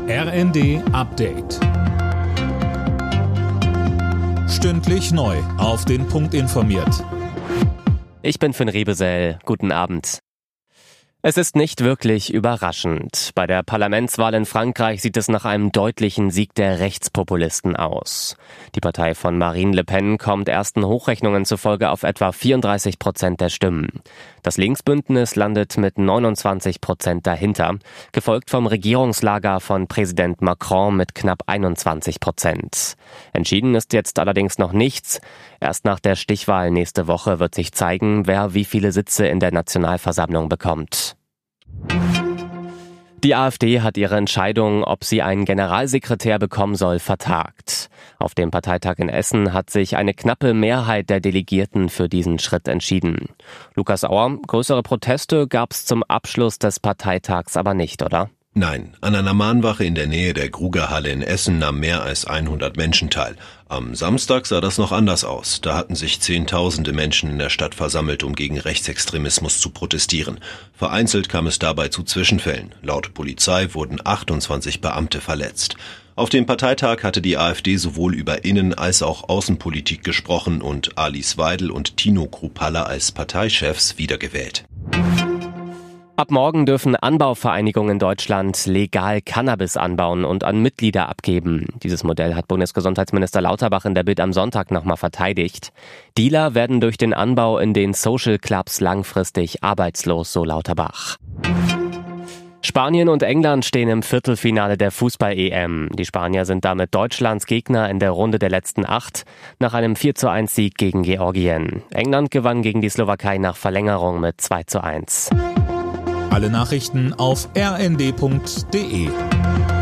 RND Update. Stündlich neu auf den Punkt informiert. Ich bin Finn Rebesell. Guten Abend. Es ist nicht wirklich überraschend. Bei der Parlamentswahl in Frankreich sieht es nach einem deutlichen Sieg der Rechtspopulisten aus. Die Partei von Marine Le Pen kommt ersten Hochrechnungen zufolge auf etwa 34% der Stimmen. Das Linksbündnis landet mit 29% dahinter, gefolgt vom Regierungslager von Präsident Macron mit knapp 21%. Entschieden ist jetzt allerdings noch nichts. Erst nach der Stichwahl nächste Woche wird sich zeigen, wer wie viele Sitze in der Nationalversammlung bekommt. Die AfD hat ihre Entscheidung, ob sie einen Generalsekretär bekommen soll, vertagt. Auf dem Parteitag in Essen hat sich eine knappe Mehrheit der Delegierten für diesen Schritt entschieden. Lukas Auer, größere Proteste gab es zum Abschluss des Parteitags aber nicht, oder? Nein, an einer Mahnwache in der Nähe der Grugerhalle in Essen nahmen mehr als 100 Menschen teil. Am Samstag sah das noch anders aus. Da hatten sich Zehntausende Menschen in der Stadt versammelt, um gegen Rechtsextremismus zu protestieren. Vereinzelt kam es dabei zu Zwischenfällen. Laut Polizei wurden 28 Beamte verletzt. Auf dem Parteitag hatte die AfD sowohl über Innen- als auch Außenpolitik gesprochen und Alice Weidel und Tino Kruppalla als Parteichefs wiedergewählt. Ab morgen dürfen Anbauvereinigungen in Deutschland legal Cannabis anbauen und an Mitglieder abgeben. Dieses Modell hat Bundesgesundheitsminister Lauterbach in der Bild am Sonntag nochmal verteidigt. Dealer werden durch den Anbau in den Social Clubs langfristig arbeitslos, so Lauterbach. Spanien und England stehen im Viertelfinale der Fußball-EM. Die Spanier sind damit Deutschlands Gegner in der Runde der letzten 8 nach einem 4:1-Sieg gegen Georgien. England gewann gegen die Slowakei nach Verlängerung mit 2:1. Alle Nachrichten auf rnd.de.